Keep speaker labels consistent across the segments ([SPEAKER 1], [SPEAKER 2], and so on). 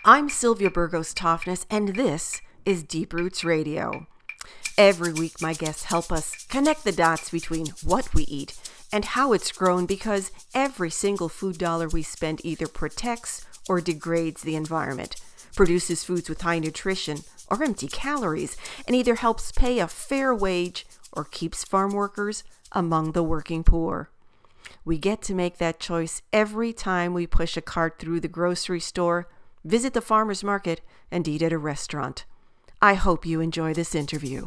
[SPEAKER 1] I'm Sylvia Burgos Toffness, and this is Deep Roots Radio. Every week, my guests help us connect the dots between what we eat and how it's grown, because every single food dollar we spend either protects or degrades the environment, produces foods with high nutrition or empty calories, and either helps pay a fair wage or keeps farm workers among the working poor. We get to make that choice every time we push a cart through the grocery store, visit the farmer's market, and eat at a restaurant. I hope you enjoy this interview.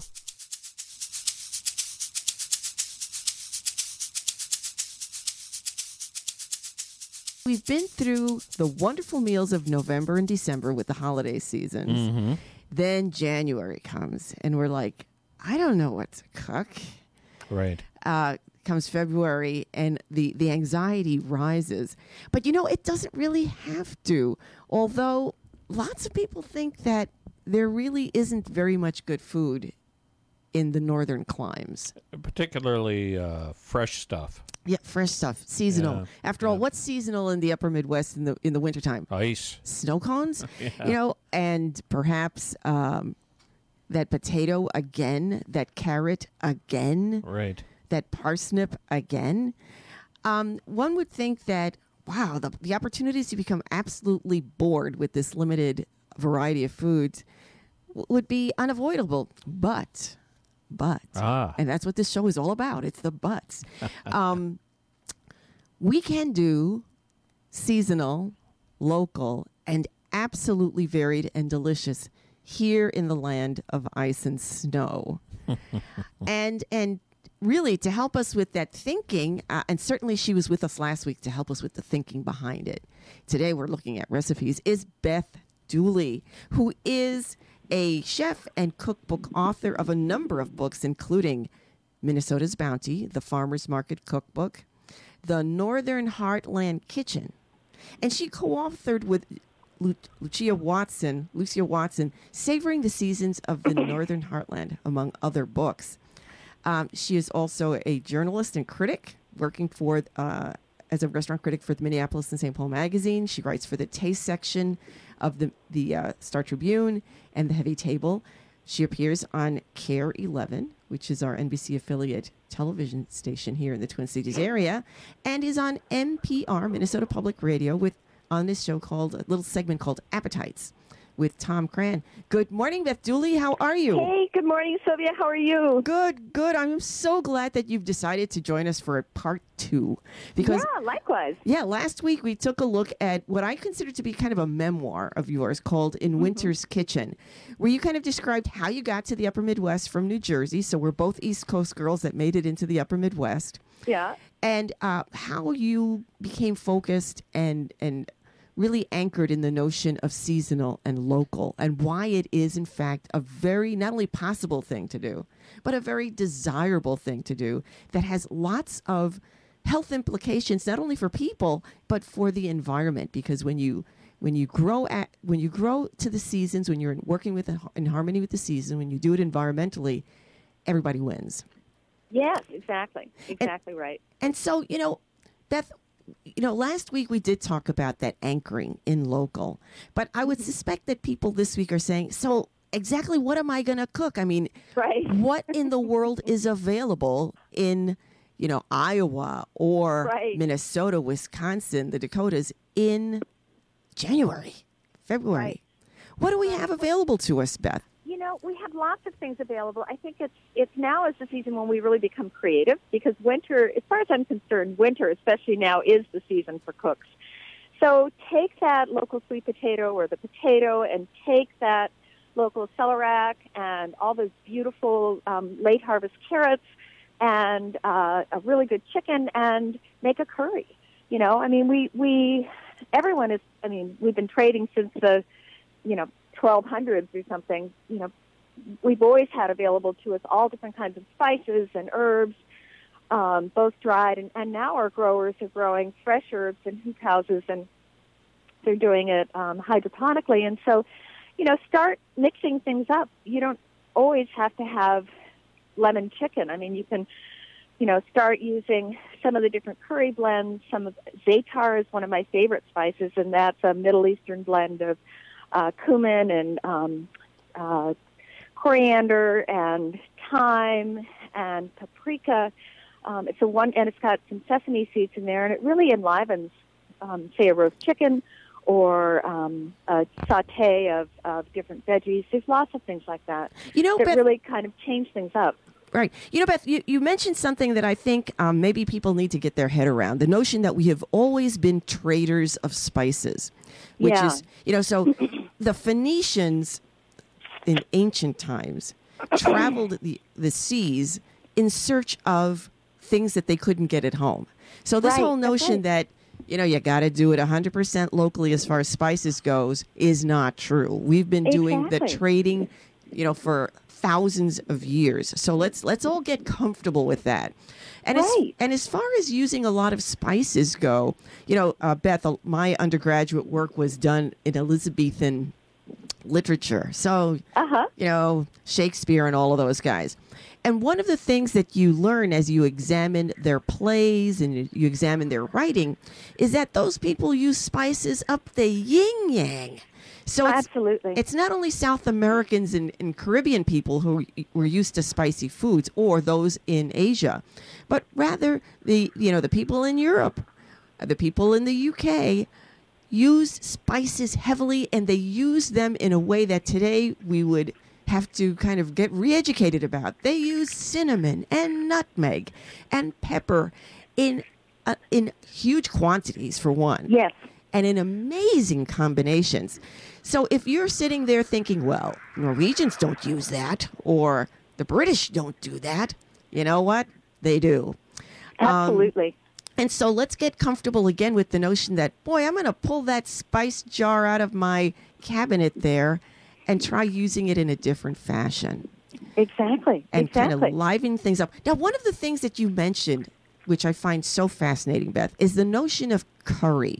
[SPEAKER 1] We've been through the wonderful meals of November and December with the holiday seasons.
[SPEAKER 2] Mm-hmm.
[SPEAKER 1] Then January comes, and we're like, I don't know what to cook.
[SPEAKER 2] Right.
[SPEAKER 1] Comes February, and the anxiety rises. But, it doesn't really have to. Although lots of people think that there really isn't very much good food in the northern climes.
[SPEAKER 2] Particularly fresh stuff.
[SPEAKER 1] Yeah, fresh stuff, seasonal.
[SPEAKER 2] Yeah,
[SPEAKER 1] After all, what's seasonal in the upper Midwest in the wintertime?
[SPEAKER 2] Ice.
[SPEAKER 1] Snow cones?
[SPEAKER 2] Yeah.
[SPEAKER 1] And perhaps that potato again, that carrot again.
[SPEAKER 2] Right.
[SPEAKER 1] That parsnip again. One would think that, wow, the opportunities to become absolutely bored with this limited variety of foods would be unavoidable. But, and that's what this show is all about. It's the buts. We can do seasonal, local, and absolutely varied and delicious here in the land of ice and snow. and really, to help us with that thinking, and certainly she was with us last week to help us with the thinking behind it. Today we're looking at recipes, is Beth Dooley, who is a chef and cookbook author of a number of books, including Minnesota's Bounty, the Farmer's Market Cookbook, the Northern Heartland Kitchen. And she co-authored with Lucia Watson, Savoring the Seasons of the Northern Heartland, among other books. She is also a journalist and critic, working for as a restaurant critic for the Minneapolis and St. Paul magazine. She writes for the taste section of the Star Tribune and the Heavy Table. She appears on KARE 11, which is our NBC affiliate television station here in the Twin Cities area, and is on NPR, Minnesota Public Radio, on this show called a little segment called Appetites with Tom Cran. Good morning, Beth Dooley. How are you?
[SPEAKER 3] Hey, good morning, Sylvia. How are you?
[SPEAKER 1] Good. I'm so glad that you've decided to join us for part 2. Because,
[SPEAKER 3] yeah, likewise.
[SPEAKER 1] Yeah, last week we took a look at what I consider to be kind of a memoir of yours called In Winter's Kitchen, where you kind of described how you got to the upper Midwest from New Jersey. So we're both East Coast girls that made it into the upper Midwest.
[SPEAKER 3] Yeah.
[SPEAKER 1] And how you became focused and really anchored in the notion of seasonal and local, and why it is, in fact, a very not only possible thing to do, but a very desirable thing to do that has lots of health implications, not only for people, but for the environment. Because when you grow to the seasons, when you're working in harmony with the season, when you do it environmentally, everybody wins.
[SPEAKER 3] Yes, exactly. Exactly right.
[SPEAKER 1] And so, Beth, last week we did talk about that anchoring in local, but I would suspect that people this week are saying, so exactly what am I going to cook? I mean,
[SPEAKER 3] right.
[SPEAKER 1] What in the world is available in, Iowa or Minnesota, Wisconsin, the Dakotas in January, February?
[SPEAKER 3] Right.
[SPEAKER 1] What do we have available to us, Beth?
[SPEAKER 3] We have lots of things available. I think it's now is the season when we really become creative, because winter, as far as I'm concerned, winter, especially now, is the season for cooks. So take that local sweet potato or the potato, and take that local celeriac and all those beautiful late harvest carrots and a really good chicken, and make a curry. We've been trading since the 1200s or something. We've always had available to us all different kinds of spices and herbs, both dried, and now our growers are growing fresh herbs in hoop houses, and they're doing it hydroponically. And so, start mixing things up. You don't always have to have lemon chicken. I mean, you can, start using some of the different curry blends. Za'atar is one of my favorite spices, and that's a Middle Eastern blend of cumin and coriander and thyme and paprika. It's got some sesame seeds in there, and it really enlivens, say, a roast chicken or a saute of different veggies. There's lots of things like that that
[SPEAKER 1] Beth,
[SPEAKER 3] really kind of change things up.
[SPEAKER 1] Right. Beth, you mentioned something that I think maybe people need to get their head around, the notion that we have always been traders of spices, which is, so the Phoenicians in ancient times traveled the seas in search of things that they couldn't get at home. So this whole notion that, you got to do it 100% locally as far as spices goes is not true. We've been doing the trading, for thousands of years. So let's all get comfortable with that. And as far as using a lot of spices go, Beth, my undergraduate work was done in Elizabethan literature. So, Shakespeare and all of those guys. And one of the things that you learn as you examine their plays and you examine their writing is that those people use spices up the yin-yang. So
[SPEAKER 3] absolutely.
[SPEAKER 1] It's not only South Americans and Caribbean people who were used to spicy foods or those in Asia, but rather the people in Europe, the people in the UK use spices heavily, and they use them in a way that today we would have to kind of get re-educated about. They use cinnamon and nutmeg and pepper in huge quantities, for one.
[SPEAKER 3] Yes.
[SPEAKER 1] And in amazing combinations. So if you're sitting there thinking, well, Norwegians don't use that, or the British don't do that, you know what? They do.
[SPEAKER 3] Absolutely.
[SPEAKER 1] And so let's get comfortable again with the notion that, boy, I'm going to pull that spice jar out of my cabinet there and try using it in a different fashion.
[SPEAKER 3] Exactly.
[SPEAKER 1] And kind of liven things up. Now, one of the things that you mentioned, which I find so fascinating, Beth, is the notion of curry.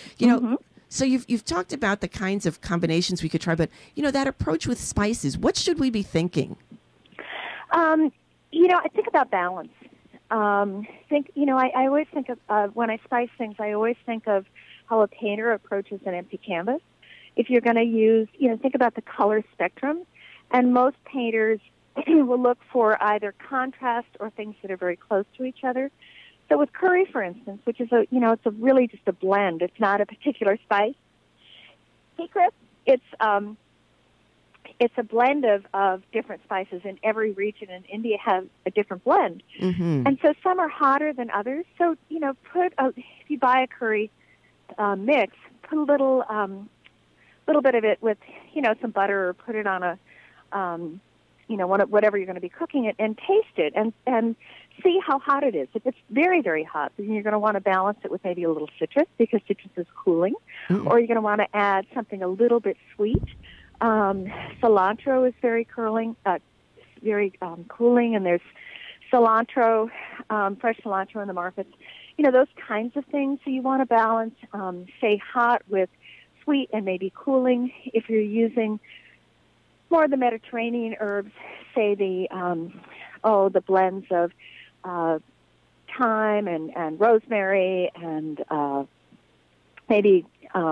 [SPEAKER 1] So you've talked about the kinds of combinations we could try, but, that approach with spices, what should we be thinking?
[SPEAKER 3] I think about balance. I always think of, when I spice things, I always think of how a painter approaches an empty canvas. If you're going to use, think about the color spectrum. And most painters will look for either contrast or things that are very close to each other. So with curry, for instance, which is it's really just a blend. It's not a particular spice. Hey, Chris, it's a blend of different spices, and every region in India has a different blend.
[SPEAKER 1] Mm-hmm.
[SPEAKER 3] And so some are hotter than others. So, if you buy a curry mix, put a little bit of it with, some butter, or put it on a, whatever you're going to be cooking it, and taste it and see how hot it is. If it's very, very hot, then you're going to want to balance it with maybe a little citrus, because citrus is cooling, or you're going to want to add something a little bit sweet. Cilantro is very cooling, and there's cilantro, fresh cilantro in the markets. Those kinds of things. So you want to balance, say, hot with sweet and maybe cooling. If you're using more of the Mediterranean herbs, say the blends of thyme and rosemary and maybe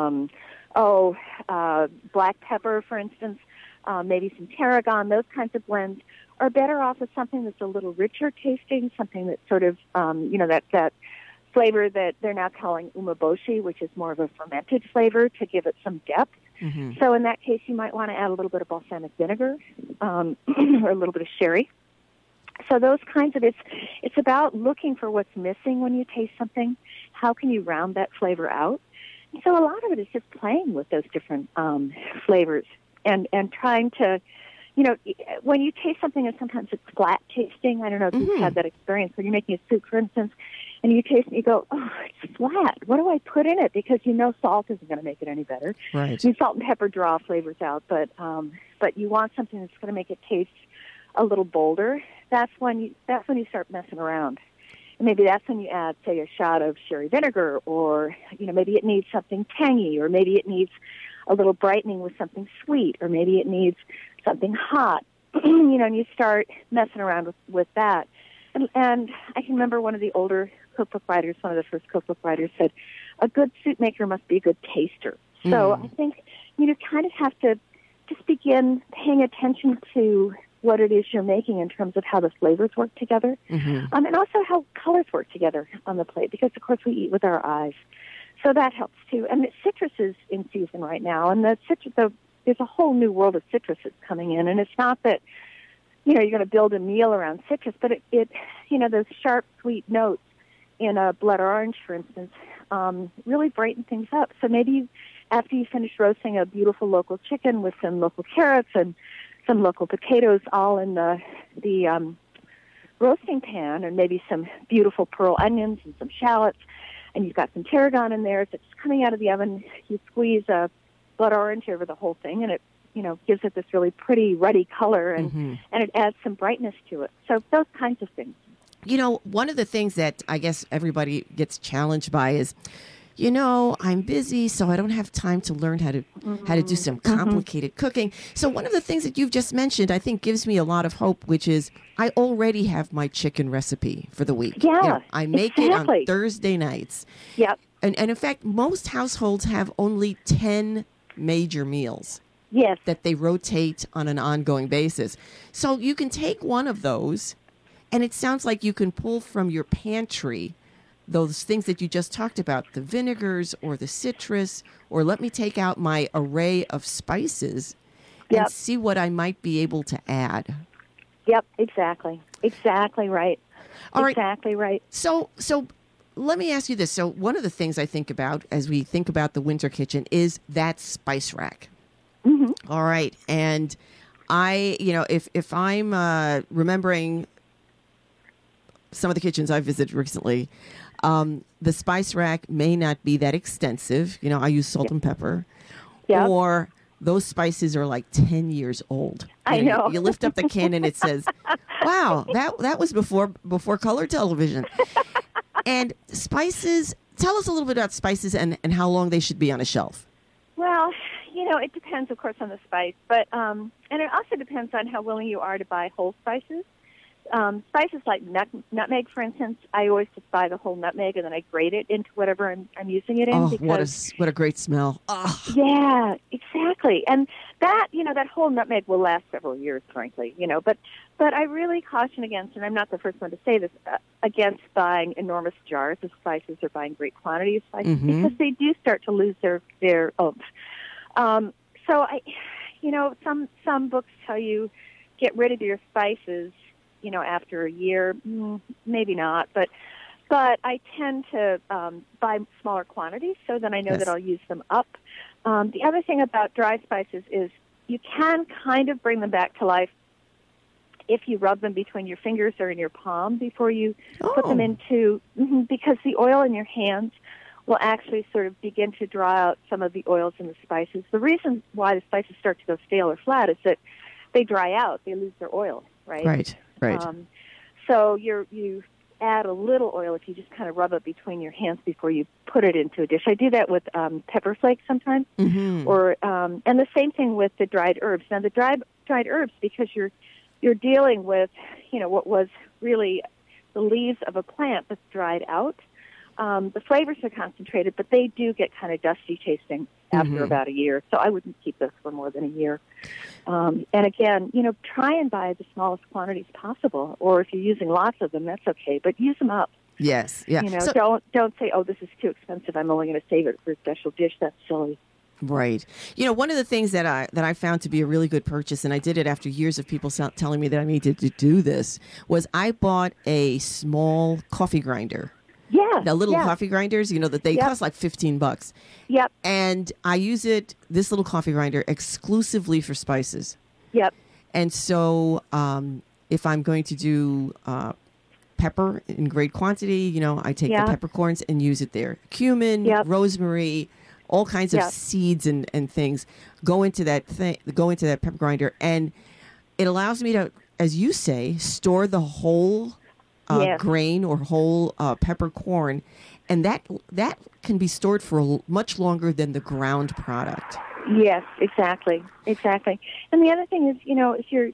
[SPEAKER 3] black pepper, for instance, maybe some tarragon. Those kinds of blends are better off with something that's a little richer tasting, something that's sort of that flavor that they're now calling umeboshi, which is more of a fermented flavor to give it some depth.
[SPEAKER 1] Mm-hmm.
[SPEAKER 3] So in that case, you might want to add a little bit of balsamic vinegar or a little bit of sherry. So those kinds of, it's about looking for what's missing when you taste something. How can you round that flavor out? And so a lot of it is just playing with those different flavors and trying to, when you taste something and sometimes it's flat tasting. I don't know if you've had that experience when you're making a soup, for instance, and you taste it, you go, oh, it's flat. What do I put in it? Because salt isn't going to make it any better.
[SPEAKER 1] Right.
[SPEAKER 3] Salt and pepper draw flavors out, but you want something that's going to make it taste a little bolder. That's when you start messing around. And maybe that's when you add, say, a shot of sherry vinegar, or maybe it needs something tangy, or maybe it needs a little brightening with something sweet, or maybe it needs something hot. And you start messing around with that. And I can remember one of the older cookbook writers, one of the first cookbook writers, said, a good soup maker must be a good taster. So I think, you kind of have to just begin paying attention to what it is you're making in terms of how the flavors work together, and also how colors work together on the plate, because, of course, we eat with our eyes. So that helps, too. And the citrus is in season right now, and there's a whole new world of citrus that's coming in, and it's not that, you're going to build a meal around citrus, but it those sharp, sweet notes in a blood orange, for instance, really brighten things up. So maybe after you finish roasting a beautiful local chicken with some local carrots and some local potatoes all in the roasting pan, and maybe some beautiful pearl onions and some shallots, and you've got some tarragon in there. As it's coming out of the oven, you squeeze a blood orange over the whole thing, and it gives it this really pretty ruddy color, and it adds some brightness to it. So those kinds of things.
[SPEAKER 1] One of the things that I guess everybody gets challenged by is, I'm busy, so I don't have time to learn how to do some complicated cooking. So one of the things that you've just mentioned, I think, gives me a lot of hope, which is I already have my chicken recipe for the week.
[SPEAKER 3] Yeah,
[SPEAKER 1] I make it on Thursday nights.
[SPEAKER 3] Yep.
[SPEAKER 1] And in fact, most households have only 10 major meals.
[SPEAKER 3] Yes.
[SPEAKER 1] That they rotate on an ongoing basis. So you can take one of those, and it sounds like you can pull from your pantry those things that you just talked about, the vinegars or the citrus, or let me take out my array of spices and see what I might be able to add.
[SPEAKER 3] Yep, exactly. Exactly right.
[SPEAKER 1] All
[SPEAKER 3] exactly right.
[SPEAKER 1] So let me ask you this. So one of the things I think about as we think about the winter kitchen is that spice rack. All right. And I, if I'm remembering some of the kitchens I've visited recently, the spice rack may not be that extensive. I use salt and pepper.
[SPEAKER 3] Yep.
[SPEAKER 1] Or those spices are like 10 years old.
[SPEAKER 3] I know.
[SPEAKER 1] You lift up the can and it says, wow, that was before color television. And spices, tell us a little bit about spices and how long they should be on a shelf.
[SPEAKER 3] Well, it depends, of course, on the spice, but and it also depends on how willing you are to buy whole spices. Spices like nutmeg, for instance, I always just buy the whole nutmeg and then I grate it into whatever I'm using it in.
[SPEAKER 1] Oh,
[SPEAKER 3] because,
[SPEAKER 1] what a great smell! Oh.
[SPEAKER 3] Yeah, exactly. And that that whole nutmeg will last several years, frankly. But I really caution against, and I'm not the first one to say this, against buying enormous jars of spices or buying great quantities of spices because they do start to lose their oomph. So I, some books tell you get rid of your spices, after a year. Maybe not, but I tend to buy smaller quantities so then I know that I'll use them up. The other thing about dry spices is you can kind of bring them back to life if you rub them between your fingers or in your palm before you put them into, because the oil in your hands will actually sort of begin to draw out some of the oils in the spices. The reason why the spices start to go stale or flat is that they dry out. They lose their oil, right?
[SPEAKER 1] Right.
[SPEAKER 3] So you add a little oil if you just kind of rub it between your hands before you put it into a dish. I do that with pepper flakes sometimes, or and the same thing with the dried herbs. Now the dried herbs, because you're dealing with what was really the leaves of a plant that's dried out. The flavors are concentrated, but they do get kind of dusty tasting after about a year. So I wouldn't keep this for more than a year. And again, try and buy the smallest quantities possible. Or if you're using lots of them, that's okay. But use them up.
[SPEAKER 1] Yes, yeah.
[SPEAKER 3] Don't say, oh, this is too expensive. I'm only going to save it for a special dish. That's silly.
[SPEAKER 1] Right. One of the things that I found to be a really good purchase, and I did it after years of people telling me that I needed to do this, was I bought a small coffee grinder.
[SPEAKER 3] Yeah.
[SPEAKER 1] The little coffee grinders, that they cost like $15.
[SPEAKER 3] Yep.
[SPEAKER 1] And I use this little coffee grinder, exclusively for spices.
[SPEAKER 3] Yep.
[SPEAKER 1] And so if I'm going to do pepper in great quantity, I take the peppercorns and use it there. Cumin, rosemary, all kinds of seeds and things go into that pepper grinder. And it allows me to, as you say, store the whole grain or whole peppercorn, and that can be stored for much longer than the ground product.
[SPEAKER 3] Yes, exactly. And the other thing is, if you're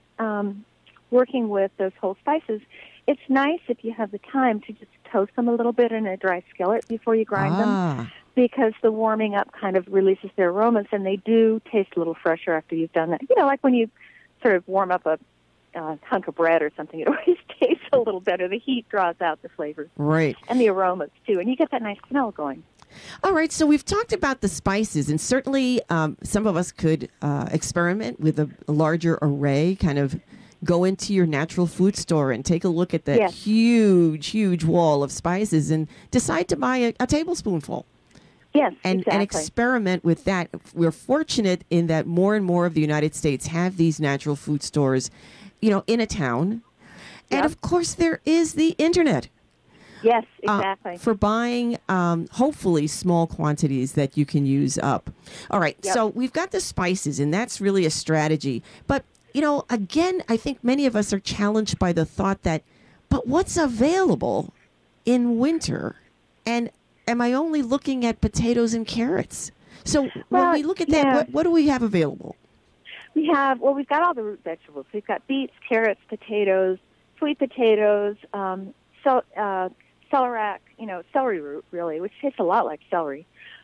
[SPEAKER 3] working with those whole spices, it's nice if you have the time to just toast them a little bit in a dry skillet before you grind them. because the warming up kind of releases their aromas, and they do taste a little fresher after you've done that. You know, like when you sort of warm up a hunk of bread or something, it always tastes a little better. The heat draws out the flavors.
[SPEAKER 1] Right.
[SPEAKER 3] And the aromas, too, and you get that nice smell going.
[SPEAKER 1] All right, so we've talked about the spices, and certainly some of us could experiment with a larger array, kind of go into your natural food store and take a look at that
[SPEAKER 3] Yes.
[SPEAKER 1] huge wall of spices and decide to buy a tablespoonful.
[SPEAKER 3] Yes,
[SPEAKER 1] And
[SPEAKER 3] exactly.
[SPEAKER 1] experiment with that. We're fortunate in that more and more of the United States have these natural food stores, you know, in a town. And
[SPEAKER 3] Yep.
[SPEAKER 1] of course, there is the internet.
[SPEAKER 3] Yes, exactly.
[SPEAKER 1] For buying, hopefully, small quantities that you can use up. All right,
[SPEAKER 3] Yep.
[SPEAKER 1] so we've got the spices, and that's really a strategy. But, you know, again, I think many of us are challenged by the thought that, but what's available in winter? And am I only looking at potatoes and carrots? So when
[SPEAKER 3] Well,
[SPEAKER 1] we look at that,
[SPEAKER 3] yeah.
[SPEAKER 1] what do we have available?
[SPEAKER 3] We've got all the root vegetables. We've got beets, carrots, potatoes, sweet potatoes, celeriac, you know, celery root, really, which tastes a lot like celery.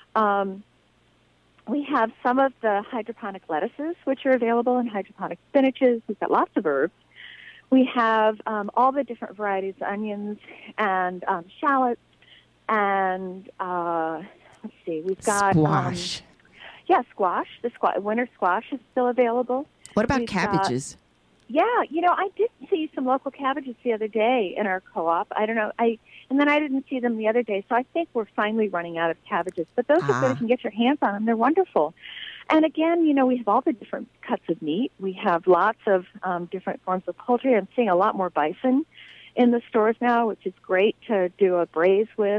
[SPEAKER 3] We have some of the hydroponic lettuces, which are available, and hydroponic spinaches. We've got lots of herbs. We have all the different varieties of onions and shallots, and let's see, we've got
[SPEAKER 1] Squash.
[SPEAKER 3] squash. Winter squash is still available.
[SPEAKER 1] What about
[SPEAKER 3] we've got-
[SPEAKER 1] cabbages?
[SPEAKER 3] Yeah, you know, I did see some local cabbages the other day in our co-op. I don't know, and then I didn't see them the other day, so I think we're finally running out of cabbages. But those are good if you can get your hands on them. They're wonderful. And again, you know, we have all the different cuts of meat. We have lots of different forms of poultry. I'm seeing a lot more bison in the stores now, which is great to do a braise with.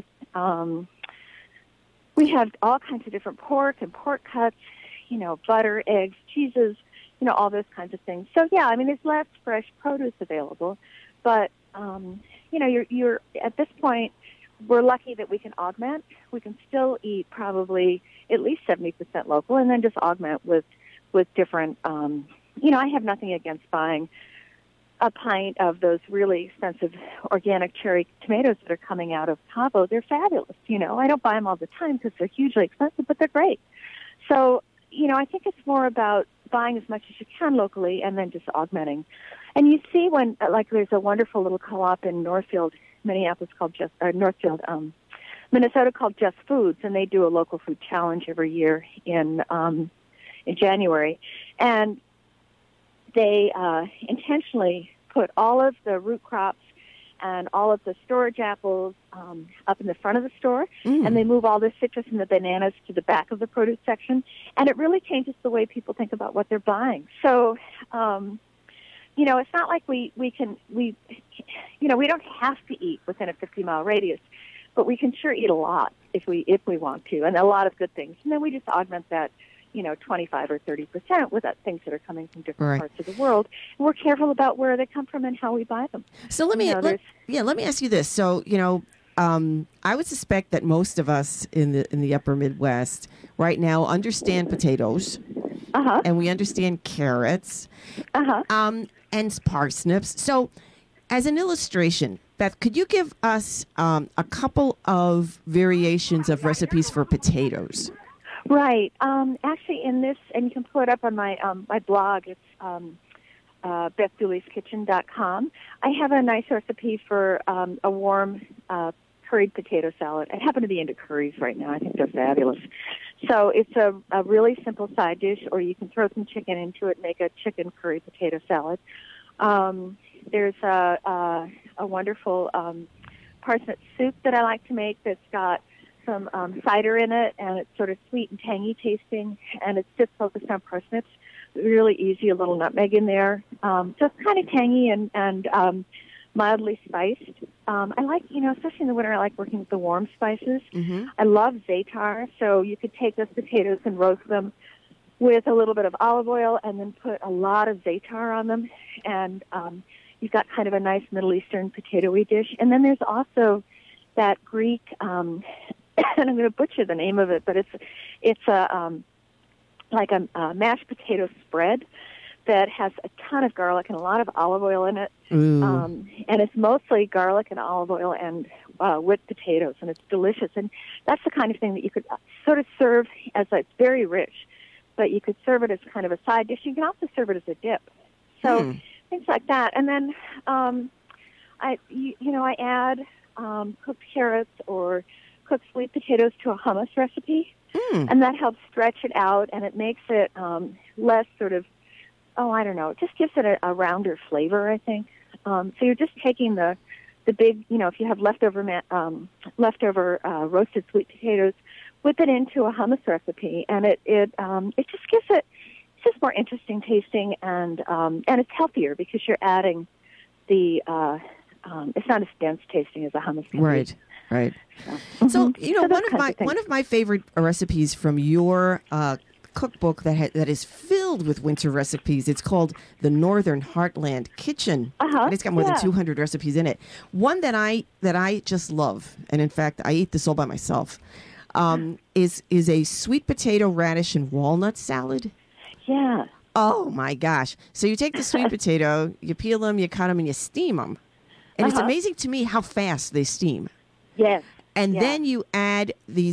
[SPEAKER 3] We have all kinds of different pork and pork cuts, you know, butter, eggs, cheeses, you know, all those kinds of things. So, yeah, I mean, there's less fresh produce available. But, you know, you're at this point, we're lucky that we can augment. We can still eat probably at least 70% local and then just augment with different, you know, I have nothing against buying a pint of those really expensive organic cherry tomatoes that are coming out of Cabo. They're fabulous, you know. I don't buy them all the time because they're hugely expensive, but they're great. So, you know, I think it's more about buying as much as you can locally and then just augmenting. And you see when, like, there's a wonderful little co-op in Northfield, Minneapolis called Minnesota called Just Foods, and they do a local food challenge every year in January. And they intentionally put all of the root crops and all of the storage apples up in the front of the store, and they move all the citrus and the bananas to the back of the produce section, and it really changes the way people think about what they're buying. So, you know, it's not like we don't have to eat within a 50-mile radius, but we can sure eat a lot if we want to, and a lot of good things. And then we just augment that, you know, 25 or 30% with things that are coming from different parts of the world. And we're careful about where they come from and how we buy them.
[SPEAKER 1] So let me ask you this. So, you know, I would suspect that most of us in the upper Midwest right now understand potatoes, and we understand carrots, and parsnips. So, as an illustration, Beth, could you give us a couple of variations of recipes for potatoes?
[SPEAKER 3] Right. Actually, in this, and you can pull it up on my my blog. It's BethDooley'sKitchen.com. I have a nice recipe for a warm curried potato salad. I happen to be into curries right now. I think they're fabulous. So it's a really simple side dish, or you can throw some chicken into it and make a chicken curry potato salad. There's a wonderful parsnip soup that I like to make that's got some cider in it, and it's sort of sweet and tangy tasting, and it's just focused on parsnips. Really easy, a little nutmeg in there. So it's kind of tangy and mildly spiced. I like, you know, especially in the winter, I like working with the warm spices. I love za'atar, so you could take those potatoes and roast them with a little bit of olive oil and then put a lot of za'atar on them, and you've got kind of a nice Middle Eastern potato-y dish. And then there's also that Greek, and I'm going to butcher the name of it, but it's a like a mashed potato spread that has a ton of garlic and a lot of olive oil in it.
[SPEAKER 1] Ooh.
[SPEAKER 3] And it's mostly garlic and olive oil and whipped potatoes, and it's delicious. And that's the kind of thing that you could sort of serve as it's very rich, but you could serve it as kind of a side dish. You can also serve it as a dip. So things like that. And then I add cooked carrots or cooked sweet potatoes to a hummus recipe, and that helps stretch it out, and it makes it less sort of, it just gives it a rounder flavor, I think. So you're just taking the big, if you have leftover roasted sweet potatoes, whip it into a hummus recipe, and it just gives it, it's just more interesting tasting, and it's healthier because you're adding the, it's not as dense tasting as a hummus can be.
[SPEAKER 1] Right. So, one of my favorite recipes from your cookbook that is filled with winter recipes. It's called the Northern Heartland Kitchen, and it's got more than 200 recipes in it. One that I just love, and in fact I eat this all by myself, is a sweet potato, radish, and walnut salad.
[SPEAKER 3] Yeah.
[SPEAKER 1] Oh my gosh! So you take the sweet potato, you peel them, you cut them, and you steam them, and it's amazing to me how fast they steam.
[SPEAKER 3] Yes.
[SPEAKER 1] And then you add the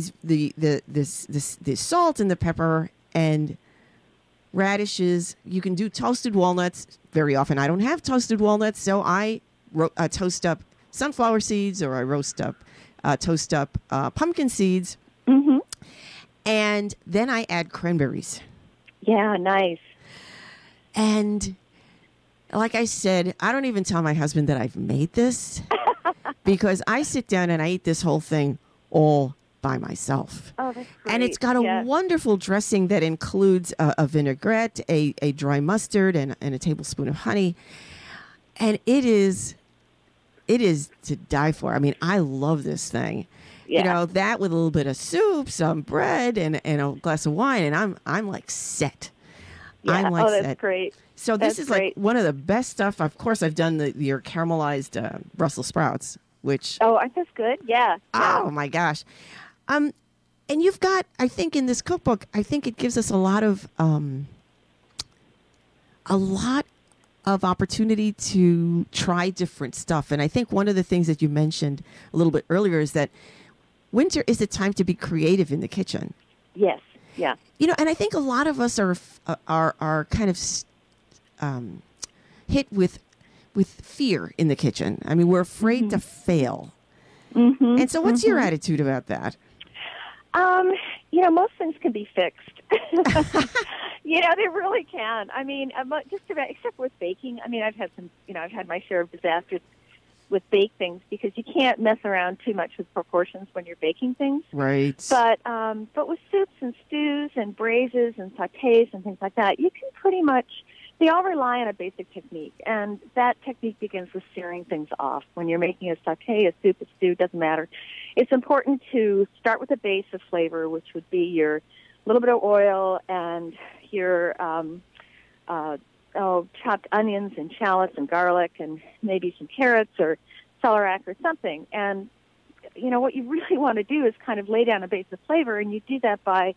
[SPEAKER 1] salt and the pepper and radishes. You can do toasted walnuts. Very often I don't have toasted walnuts, so I toast up sunflower seeds, or I toast up pumpkin seeds.
[SPEAKER 3] Mm-hmm.
[SPEAKER 1] And then I add cranberries.
[SPEAKER 3] Yeah, nice.
[SPEAKER 1] And like I said, I don't even tell my husband that I've made this because I sit down and I eat this whole thing all by myself.
[SPEAKER 3] Oh, that's great.
[SPEAKER 1] And it's got a wonderful dressing that includes a vinaigrette, a dry mustard, and a tablespoon of honey. And it is to die for. I mean, I love this thing.
[SPEAKER 3] Yeah.
[SPEAKER 1] That with a little bit of soup, some bread, and a glass of wine, and I'm like set.
[SPEAKER 3] Yeah.
[SPEAKER 1] I'm like
[SPEAKER 3] that's
[SPEAKER 1] set.
[SPEAKER 3] Great.
[SPEAKER 1] So this is great. Like one of the best stuff. Of course, I've done your caramelized Brussels sprouts, which
[SPEAKER 3] aren't those good? Yeah.
[SPEAKER 1] Oh my gosh. And you've got, I think, in this cookbook, I think it gives us a lot of opportunity to try different stuff. And I think one of the things that you mentioned a little bit earlier is that winter is a time to be creative in the kitchen.
[SPEAKER 3] Yes. Yeah.
[SPEAKER 1] And I think a lot of us are kind of hit with fear in the kitchen. I mean, we're afraid to fail. Mm-hmm. And so what's your attitude about that?
[SPEAKER 3] Most things can be fixed. They really can. I mean, just about, except with baking. I mean, I've had my share of disasters with baked things because you can't mess around too much with proportions when you're baking things.
[SPEAKER 1] Right.
[SPEAKER 3] But with soups and stews and braises and sautés and things like that, you can pretty much, they all rely on a basic technique, and that technique begins with searing things off. When you're making a sauté, a soup, a stew, doesn't matter. It's important to start with a base of flavor, which would be your little bit of oil and your chopped onions and shallots and garlic and maybe some carrots or celeriac or something. And, what you really want to do is kind of lay down a base of flavor, and you do that by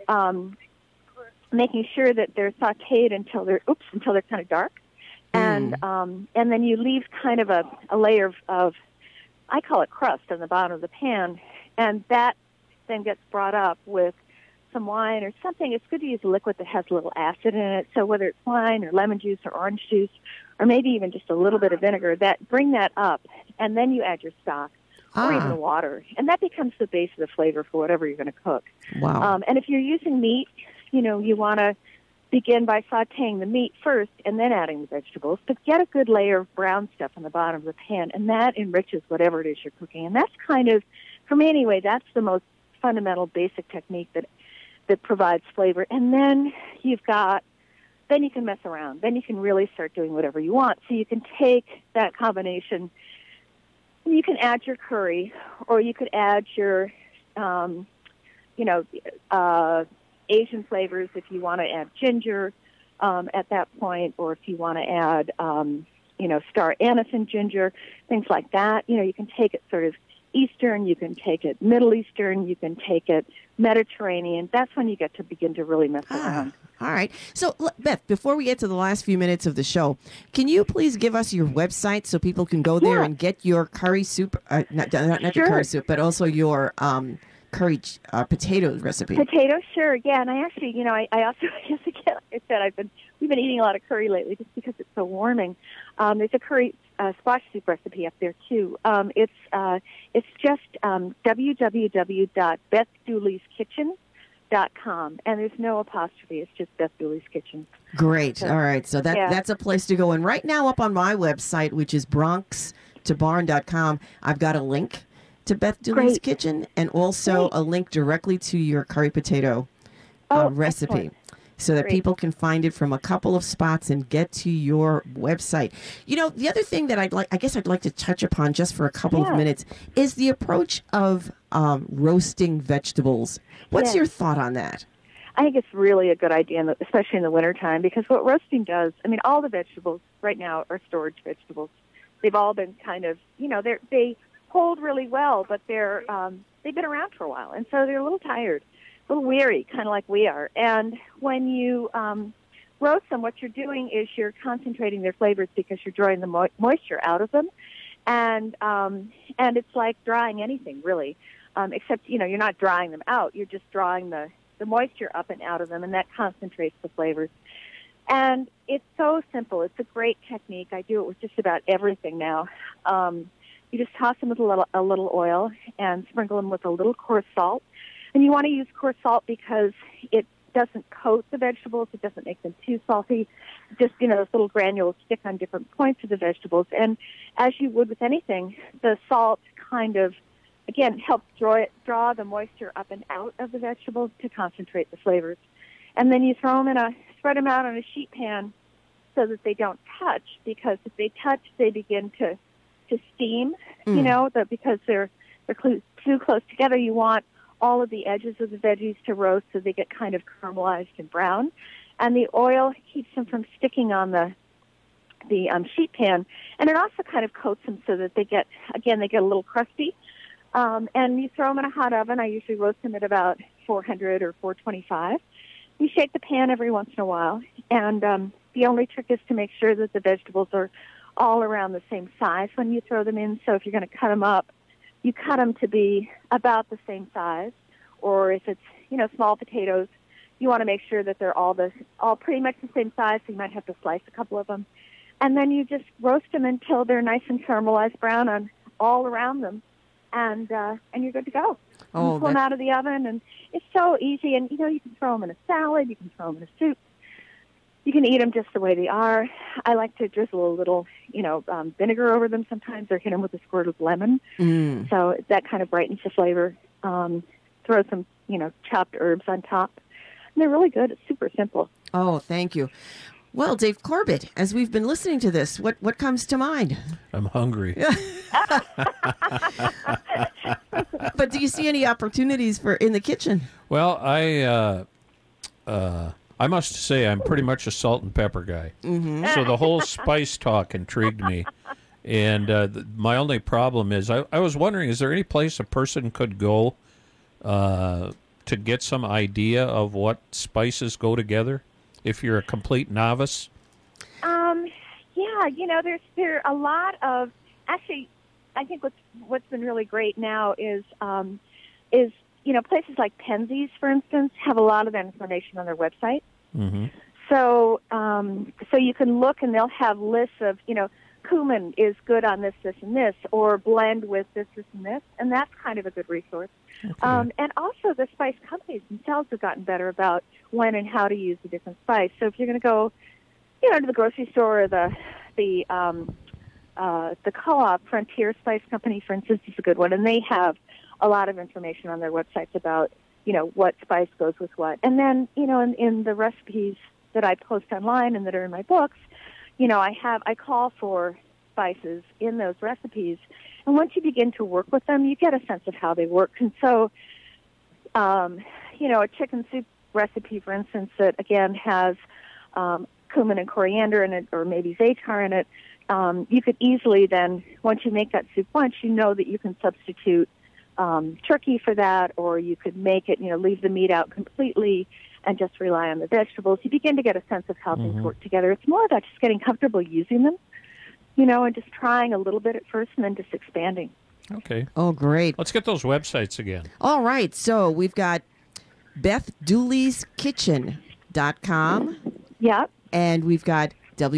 [SPEAKER 3] making sure that they're sautéed until they're kind of dark. And then you leave kind of a layer of, I call it crust on the bottom of the pan, and that then gets brought up with some wine or something. It's good to use a liquid that has a little acid in it. So whether it's wine or lemon juice or orange juice, or maybe even just a little bit of vinegar, bring that up, and then you add your stock or even water, and that becomes the base of the flavor for whatever you're going to cook.
[SPEAKER 1] Wow.
[SPEAKER 3] And if you're using meat, you want to begin by sautéing the meat first and then adding the vegetables, but get a good layer of brown stuff on the bottom of the pan, and that enriches whatever it is you're cooking. And that's kind of, for me anyway, that's the most fundamental basic technique that provides flavor. And then then you can mess around. Then you can really start doing whatever you want. So you can take that combination, you can add your curry, or you could add your, Asian flavors if you want to add ginger at that point, or if you want to add, star anise and ginger, things like that. You can take it sort of Eastern, you can take it Middle Eastern, you can take it Mediterranean. That's when you get to begin to really mess around.
[SPEAKER 1] All right. So, Beth, before we get to the last few minutes of the show, can you please give us your website so people can go there and get your curry soup, not your curry soup, but also your curry potato recipe?
[SPEAKER 3] Potato, sure, yeah. And I actually, I also, yes, again, like I said, we've been eating a lot of curry lately just because it's so warming. There's a curry squash soup recipe up there too. It's just www.BethDooley'sKitchen.com, and there's no apostrophe. It's just Beth Dooley's Kitchen.
[SPEAKER 1] Great. All right. So that's a place to go. And right now up on my website, which is bronxtobarn.com, I've got a link to Beth Dooley's Kitchen and also a link directly to your curry potato recipe.
[SPEAKER 3] Excellent.
[SPEAKER 1] So that people can find it from a couple of spots and get to your website. You know, the other thing that I'd like to touch upon just for a couple of minutes is the approach of roasting vegetables. What's your thought on that?
[SPEAKER 3] I think it's really a good idea, especially in the wintertime, because what roasting does, I mean, all the vegetables right now are storage vegetables. They've all been kind of, they hold really well, but they've been around for a while, and so they're a little tired. A little weary, kind of like we are. And when you roast them, what you're doing is you're concentrating their flavors because you're drawing the moisture out of them. And it's like drying anything, really, except, you're not drying them out. You're just drawing the moisture up and out of them, and that concentrates the flavors. And it's so simple. It's a great technique. I do it with just about everything now. You just toss them with a little oil and sprinkle them with a little coarse salt. And you want to use coarse salt because it doesn't coat the vegetables. It doesn't make them too salty. Just, those little granules stick on different points of the vegetables. And as you would with anything, the salt kind of, again, helps draw the moisture up and out of the vegetables to concentrate the flavors. And then you spread them out on a sheet pan so that they don't touch, because if they touch, they begin to steam, because they're too close together. You want all of the edges of the veggies to roast so they get kind of caramelized and brown. And the oil keeps them from sticking on the sheet pan. And it also kind of coats them so that they get a little crusty. And you throw them in a hot oven. I usually roast them at about 400 or 425. You shake the pan every once in a while. And the only trick is to make sure that the vegetables are all around the same size when you throw them in. So if you're going to cut them up, you cut them to be about the same size, or if it's, small potatoes, you want to make sure that they're all pretty much the same size, so you might have to slice a couple of them. And then you just roast them until they're nice and caramelized brown on all around them, and you're good to go. You pull them out of the oven, and it's so easy. And, you can throw them in a salad, you can throw them in a soup. You can eat them just the way they are. I like to drizzle a little, vinegar over them sometimes, or hit them with a squirt of lemon. So that kind of brightens the flavor. Throw some, chopped herbs on top. And they're really good. It's super simple.
[SPEAKER 1] Oh, thank you. Well, Dave Corbett, as we've been listening to this, what comes to mind?
[SPEAKER 2] I'm hungry.
[SPEAKER 1] But do you see any opportunities in the kitchen?
[SPEAKER 2] Well, I must say I'm pretty much a salt and pepper guy. Mm-hmm. So the whole spice talk intrigued me. And my only problem is I was wondering, is there any place a person could go to get some idea of what spices go together if you're a complete novice?
[SPEAKER 3] Yeah, there are a lot of, actually, I think what's been really great now is places like Penzeys, for instance, have a lot of that information on their website.
[SPEAKER 2] Mm-hmm.
[SPEAKER 3] So you can look, and they'll have lists of, cumin is good on this, and this, or blend with this, and this, and that's kind of a good resource. Okay. And also the spice companies themselves have gotten better about when and how to use the different spice. So if you're going to go, to the grocery store, or the Co-op Frontier Spice Company, for instance, is a good one, and they have a lot of information on their websites about, what spice goes with what. And then, in the recipes that I post online and that are in my books, I call for spices in those recipes. And once you begin to work with them, you get a sense of how they work. And so, a chicken soup recipe, for instance, that, again, has cumin and coriander in it, or maybe za'atar in it, you could easily then, once you make that soup once, you know that you can substitute turkey for that, or you could make it, leave the meat out completely and just rely on the vegetables. You begin to get a sense of how things work together. It's more about just getting comfortable using them, and just trying a little bit at first and then just expanding.
[SPEAKER 2] Okay.
[SPEAKER 1] Oh, great.
[SPEAKER 2] Let's get those websites again.
[SPEAKER 1] All right. So we've got BethDooley'sKitchen.com.
[SPEAKER 3] Yeah.
[SPEAKER 1] And we've got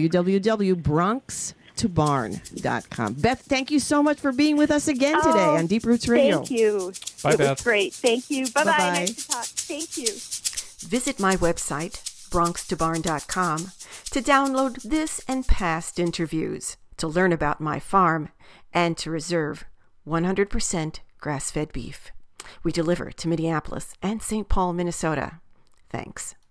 [SPEAKER 1] www.bronxtobarn.com. Beth, thank you so much for being with us again today on Deep Roots Radio.
[SPEAKER 3] Thank you.
[SPEAKER 2] Bye,
[SPEAKER 3] It
[SPEAKER 2] Beth.
[SPEAKER 3] was great. Thank you. Bye-bye.
[SPEAKER 1] Bye-bye.
[SPEAKER 3] Nice to talk. Thank you.
[SPEAKER 1] Visit my website, bronxtobarn.com, to download this and past interviews, to learn about my farm, and to reserve 100% grass-fed beef. We deliver to Minneapolis and St. Paul, Minnesota. Thanks.